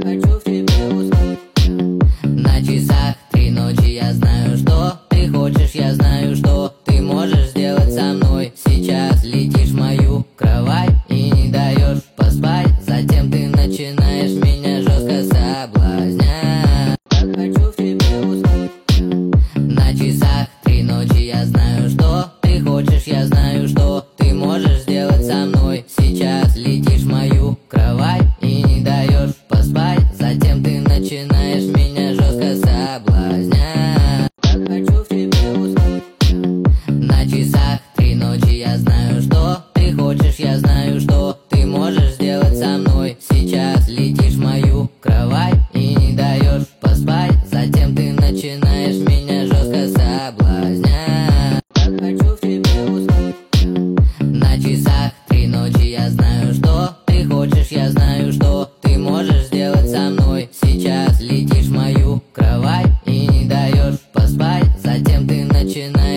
хочу в тебе уснуть. На часах 3 ночи, я знаю, что ты хочешь, я знаю, что ты можешь сделать со мной. Сейчас летишь в мою кровать и не даешь поспать. Затем ты начинаешь меня жестко соблазнять. Так хочу в тебе уснуть. На часах 3 ночи, я знаю, что ты хочешь, я знаю, что ты можешь сделать со мной. Сейчас летишь в мою кровать и не даешь поспать. Затем ты начинаешь меня жестко соблазнять. Так хочу в тебе уснуть. На часах 3 ночи, я знаю, что ты хочешь, я знаю, что ты можешь сделать со мной. Сейчас летишь в мою кровать и не даешь поспать. Затем ты начинаешь меня жестко соблазнять. Так хочу в тебе уснуть. На часах 3 ночи, я знаю, что ты хочешь, я знаю, что ты можешь сделать со мной. Сейчас летишь в мою кровать и не даешь поспать. Затем ты начинаешь